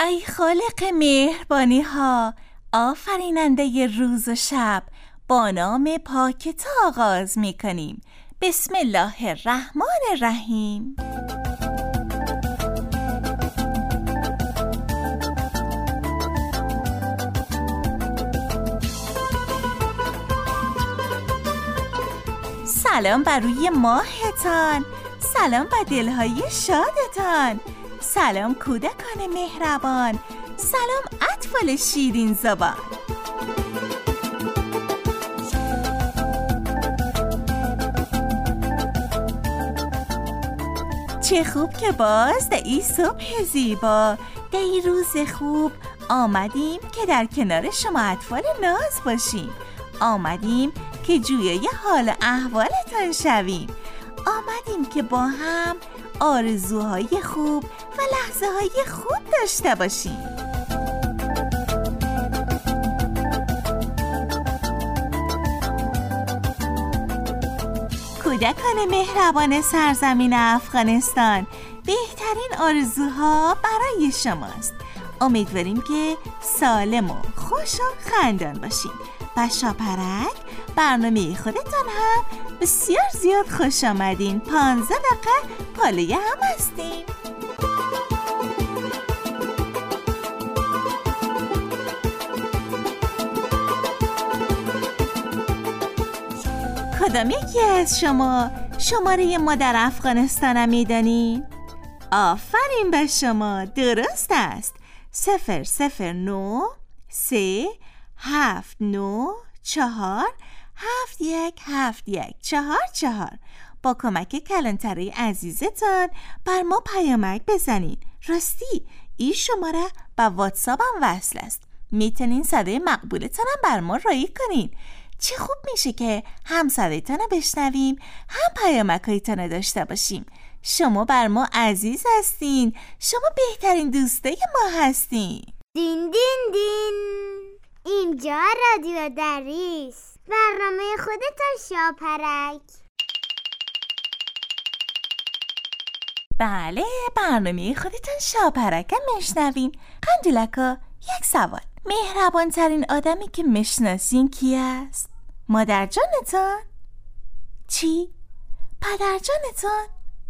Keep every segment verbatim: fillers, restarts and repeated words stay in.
ای خالق مهربانی ها، آفریننده روز و شب، با نام پاکت آغاز می کنیم. بسم الله الرحمن الرحیم. سلام بر روی ماهتان، سلام بر دلهای شادتان، سلام کودکان مهربان، سلام اطفال شیرین زبان. چه خوب که باز در این صبح زیبا، در این روز خوب آمدیم که در کنار شما اطفال ناز باشیم. آمدیم که جویای حال احوالتان شویم. آمدیم که با هم آرزوهای خوب و لحظه های خوب داشته باشیم. کودکان مهربان سرزمین افغانستان، بهترین آرزوها برای شماست. امیدواریم که سالم و خوش و خندان باشیم. بشاپرک، برنامه خودتان هم بسیار زیاد خوش آمدین. پانزده دقیقه پاله هم هستیم. کدام یکی از شما شماره ما در افغانستان میدانید؟ آفرین به شما، درست است. صفر صفر نو سه هفت نو چهار هفت یک هفت یک چهار چهار. با کمک کلانتری عزیزتان بر ما پیامک بزنید. راستی این شماره با واتساپ هم وصل است. میتونین صدای مقبولتان هم بر ما رایی کنین. چه خوب میشه که هم صدایتان رو بشنویم، هم پیامک هایتان رو داشته باشیم. شما بر ما عزیز هستین. شما بهترین دوستای ما هستین. دین دین دین، اینجا رادیو دریس، برنامه خودتان شاپرک. بله، برنامه خودتان شاپرک هم میشنوین. قندیلکا، یک سوال. مهربان ترین آدمی که میشناسین کی است؟ مادر جانتان؟ چی؟ پدر جانتان؟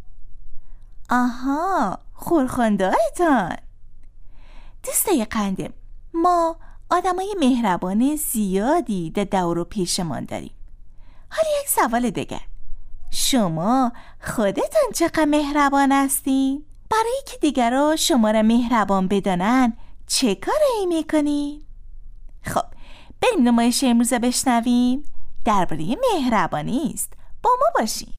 آها، خورخانده‌تان. دوستای قندم، ما آدمای مهربان زیادی در دور و پیشمان داریم. حالا یک سوال دیگه، شما خودتان چقدر مهربان هستین؟ برای که دیگران شما را مهربان بدانن چه کاری میکنین؟ خب بریم نمایش امروز بشنویم. درباره مهربانی است. با ما باشین.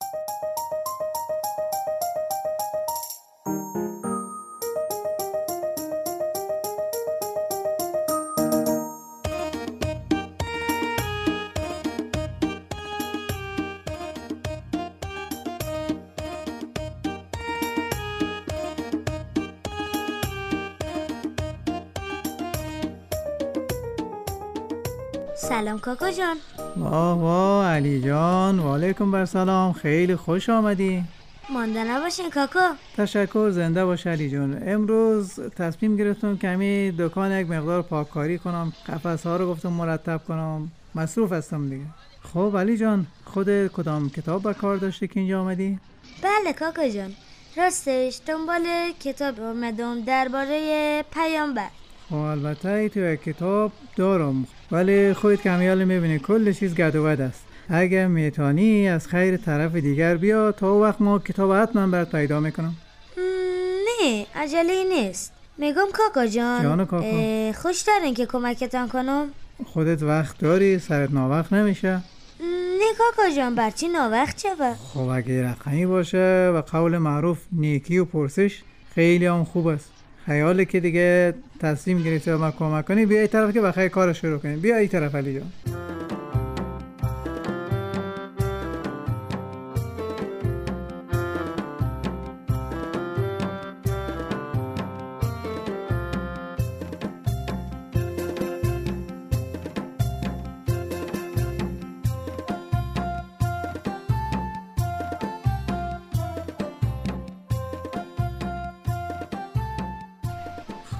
سلام کاکا جان. واه واه علی جان، و علیکم بر سلام. خیلی خوش آمدی. مانده نباشین کاکا. تشکر، زنده باش علی جان. امروز تصمیم گرفتم کمی دکان یک مقدار پاککاری کنم، قفس ها رو گفتم مرتب کنم. مصروف هستم دیگه. خب علی جان، خود کدام کتاب به کار داشتی که اینجا آمدی؟ بله کاکا جان، راستش دنبال کتاب آمدم درباره پیامبر. خب البته تو یک کتاب دارم، ولی خودت کمیال میبینی کل چیز گد و بد است. اگه میتونی از خیر طرف دیگر بیا، تا وقت ما کتاب حتما برات پیدا میکنم. نه عجله نیست. میگم کاکا جان، جان کاکا، خوش دارین که کمکتان کنم؟ خودت وقت داری؟ سرت ناوقت نمیشه؟ نه کاکا جان، برچی ناوقت چه؟ خب اگه رقمی باشه و قول معروف نیکی و پرسش خیلی هم خوب است. خیاله که دیگه تصمیم گرفتی و ما کمک کنی، بیا این طرف که بخیر کار شروع کنیم. بیا این طرف علی جان.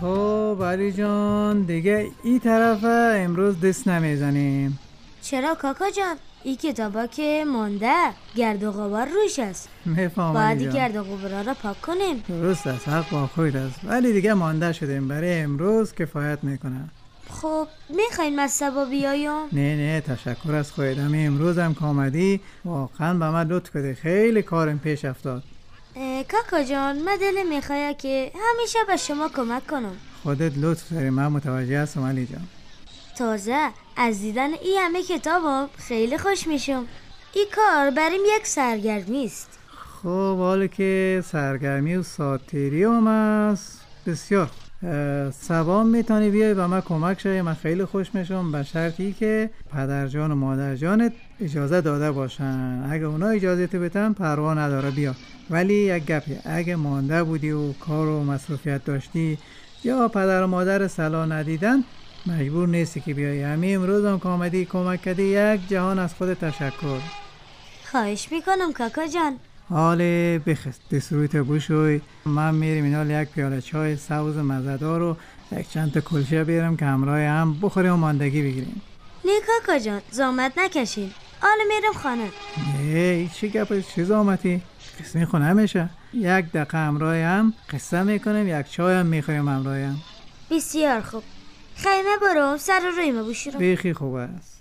خب علی جان دیگه این طرف امروز دست نمیزنیم. چرا کاکا جان؟ این کتابا که مانده گرد و غبار روش است. میفهم باید علی جان. گرد و غبارا را پاک کنیم. درست است، حق با خود است، ولی دیگه مانده شدیم، برای امروز کفایت میکنه. خب میخواین مصبا بیایم؟ نه نه تشکر از خودت، همین امروز هم که آمدی واقعا به من لطف کردی، خیلی کارم پیش افتاد. اه، کاکا جان من دل میخواد که همیشه به شما کمک کنم. خودت لطف داری، من متوجه هستم علی جان. تازه از دیدن این همه کتابم خیلی خوش میشم. این کار بریم یک سرگرمی است. خب حالا که سرگرمی و ساعتیری هم است بسیار سبام میتونی بیای به من کمک شوی، من خیلی خوش میشم، به شرطی که پدرجان و مادرجانت اجازه داده باشن. اگه اونا اجازه بدن پروا نداره بیا، ولی یک گپی، اگه مانده بودی و کار و مصروفیت داشتی یا پدر و مادر صلاح ندیدن مجبور نیستی که بیای. همین امروز هم که آمدی کمک کردی، یک جهان از خود تشکر. خواهش میکنم کاکا جان. حال بخست دسترویت بوشوی، من میریم اینال یک پیاله چای سبز مزه‌دار و یک چند تا کلچه بیارم که همراه هم بخوریم و ماندگی بگیریم. نه کاکا جان زحمت نکشین، حالا میرم خانه. نه این چی گپه، چی زحمتی؟ قسمه خونه همیشه یک دقیقه همراه هم قصه میکنیم، یک چای هم میخوریم همراه هم. بسیار خوب، خیمه برام سر روی ما بشورم. بیخی خوب است.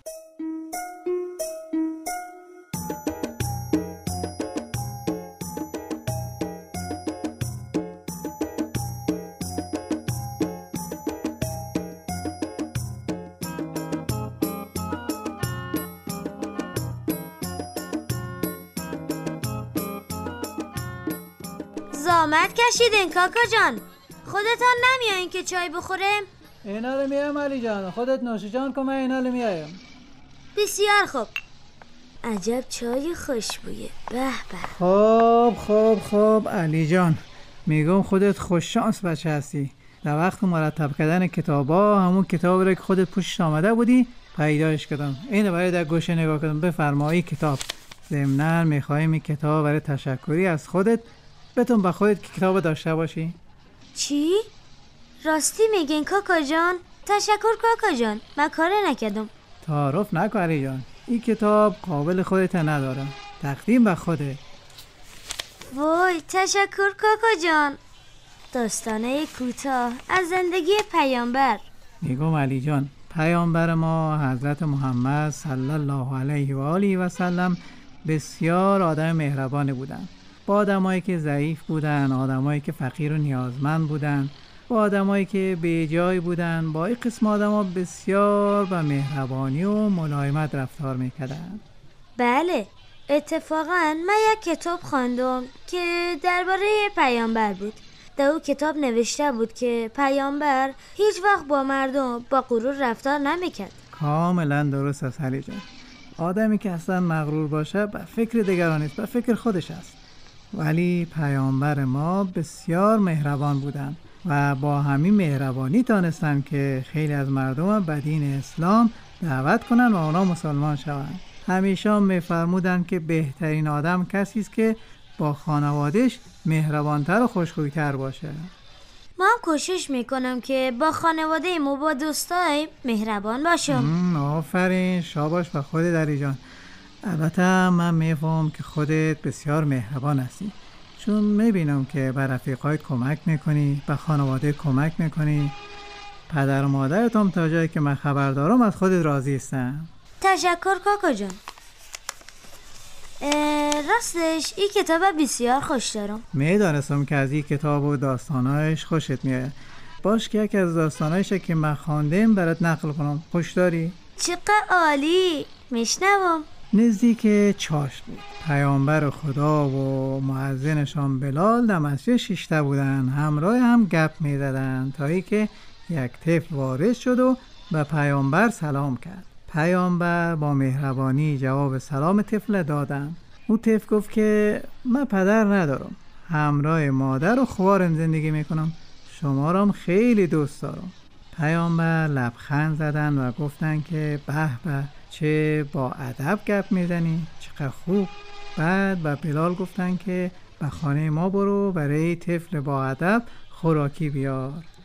زحمت کشیدین کاکا جان، خودتان نمیایین که چای بخوریم؟ اینا رو میایم علی جان، خودت نوشیجان کن، من اینا رو میایم. بسیار خوب. عجب چای خوشبویه، به به. خب خب خب علی جان، میگم خودت خوش شانس بچه هستی. در وقت مرتب کردن کتابا همون کتاب رو که خودت پوشش آمده بودی پیداش کردم، اینو برای در گوشه نگاه کردم. بفرمایی کتاب. ضمناً میخوایم این کتاب برای تشکری از خودت بتون به خودت که کتاب داشته باشی. چی؟ راستی میگین کاکا جان؟ تشکر کاکا جان، من کار نکردم. تعارف نکن علی جان، این کتاب قابل خودت نداره، تقدیم به خوده. وای تشکر کاکا جان. داستانه کوتاه از زندگی پیامبر. میگم علی جان، پیامبر ما حضرت محمد صلی الله علیه و آله و سلم بسیار آدم مهربانی بودن، با آدمایی که ضعیف بودن، آدمایی که فقیر و نیازمند بودن، با آدمایی که بی جای بودن، با این قسم آدما بسیار با مهربانی و ملایمت رفتار میکردن. بله اتفاقا من یک کتاب خواندم که درباره پیامبر بود. در اون کتاب نوشته بود که پیامبر هیچ وقت با مردم با غرور رفتار نمیکرد. کاملا درست است علی جان. آدمی که اصلا مغرور باشه به فکر دیگران نیست، به فکر خودش است. ولی پیامبر ما بسیار مهربان بودند و با همین مهربانی تانستن که خیلی از مردم به دین اسلام دعوت کنن و اونا مسلمان شوند. همیشه میفرمودن که بهترین آدم کسی است که با خانواده‌اش مهربانتر و خوشخوی‌تر باشه. ما هم کوشش میکنم که با خانواده ما با دوستای مهربان باشم. آفرین، شاباش به خودت علی جان. البته من میفهم که خودت بسیار مهربان هستی، چون میبینم که به رفیقایت کمک میکنی، به خانواده کمک میکنی. پدر و مادرت هم تا جایی که من خبر دارم از خودت راضی هستن. تشکر کاکا جان. راستش این کتاب بسیار خوش دارم. میدانستم که از این کتاب و داستانایش خوشت میاد. باش که یکی از داستانایش که من خواندم برات نقل کنم. خوش داری؟ چقدر عالی. میشنوم. نزدیک چاشت بود. پیامبر خدا و مؤذنشان بلال در مسجد شیشته بودن، همراه هم گپ میزدن تا ای که یک طفل وارد شد و به پیامبر سلام کرد. پیامبر با مهربانی جواب سلام طفل دادن. او طفل گفت که من پدر ندارم، همراه مادر و خوارم زندگی میکنم، شما را خیلی دوست دارم. پیامبر لبخند زدن و گفتن که به به چه با ادب گپ میزنی، چقدر خوب. بعد به بلال گفتن که به خانه ما برو برای طفل با ادب خوراکی بیار.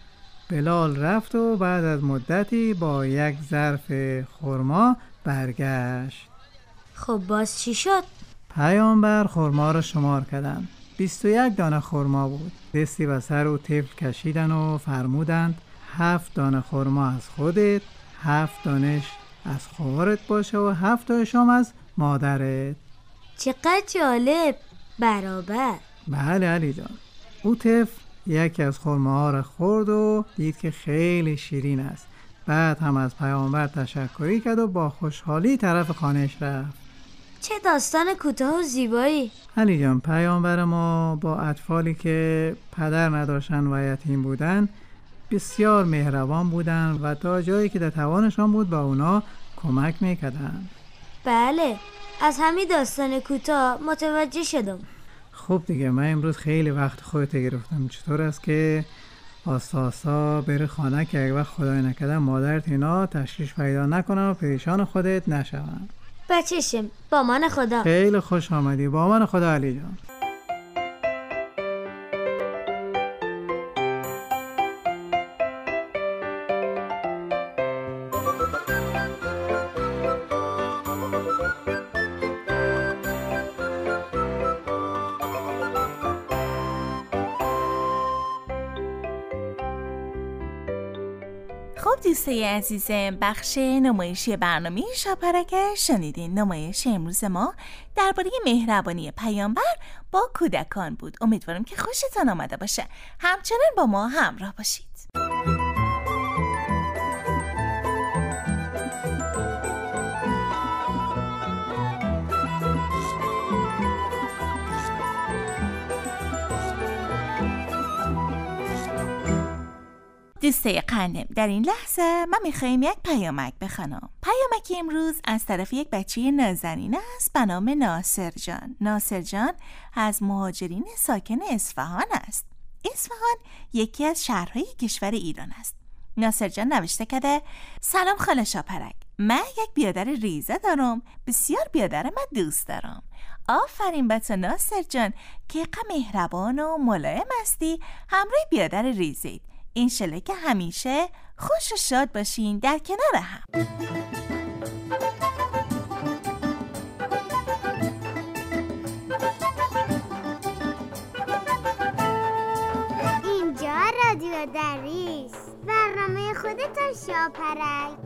بلال رفت و بعد از مدتی با یک ظرف خرما برگشت. خب باز چی شد؟ پیامبر خرما را شمار کردند. بیست و یک دانه خرما بود. دستی به سر او طفل کشیدن و فرمودند هفت دانه خرما از خودت، هفت دانش از خواهرت باشه و هفت دانشم از مادرت. چقدر جالب. برابر. بله علی جان. او طفل یکی از خرماها را خورد و دید که خیلی شیرین است. بعد هم از پیامبر تشکری کرد و با خوشحالی طرف خانه‌اش رفت. چه داستان کوتاه و زیبایی. علی جان، پیامبر ما با اطفالی که پدر نداشتن و یتیم بودن بسیار مهربان بودن و تا جایی که در توانشان بود با اونا کمک میکردن. بله، از همین داستان کوتاه متوجه شدم. خب دیگه، من امروز خیلی وقت خودت گرفتم. چطور است که آستا آستا بره خانه که اگه وقت خدای نکرده مادرت اینا تشویش پیدا نکنن و پریشان خودت نشون. بچشم. با من خدا. خیلی خوش آمدی. با من خدا علی جان. خب دوستای عزیزم، بخش نمایشی برنامه شاپرک شنیدین. نمایش امروز ما درباره مهربانی پیامبر با کودکان بود. امیدوارم که خوشتان آمده باشه. همچنان با ما همراه باشید. دوستای قندم، در این لحظه من میخوایم یک پیامک بخوانم. پیامک امروز از طرف یک بچه نازنین است به نام ناصر جان. ناصر جان از مهاجرین ساکن اصفهان است. اصفهان یکی از شهرهای کشور ایران است. ناصر جان نوشته کرده: سلام خاله شاپرک، من یک بیادر ریزه دارم، بسیار بیادر من دوست دارم. آفرین به تو ناصر جان که قم مهربان و ملایم هستی، همراه بیادر ریزید. انشالله که همیشه خوش و شاد باشین در کنار هم. اینجا رادیو دریس، برنامه خودتان شاپرک.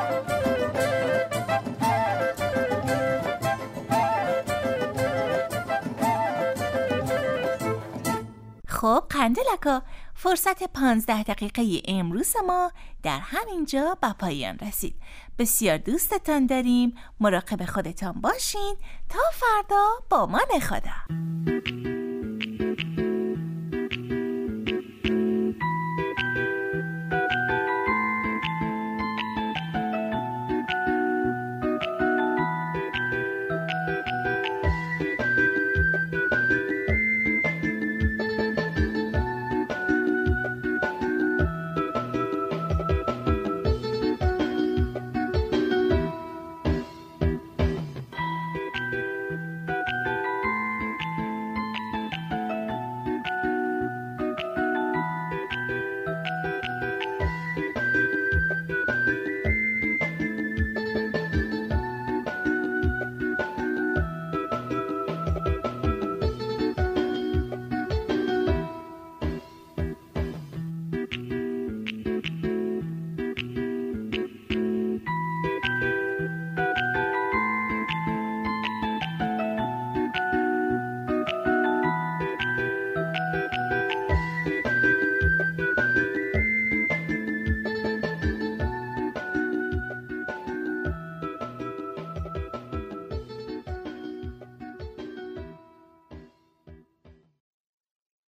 خب قندلکا، فرصت پانزده دقیقه امروز ما در همینجا به پایان رسید. بسیار دوستتان داریم. مراقب خودتان باشین. تا فردا با من خدا.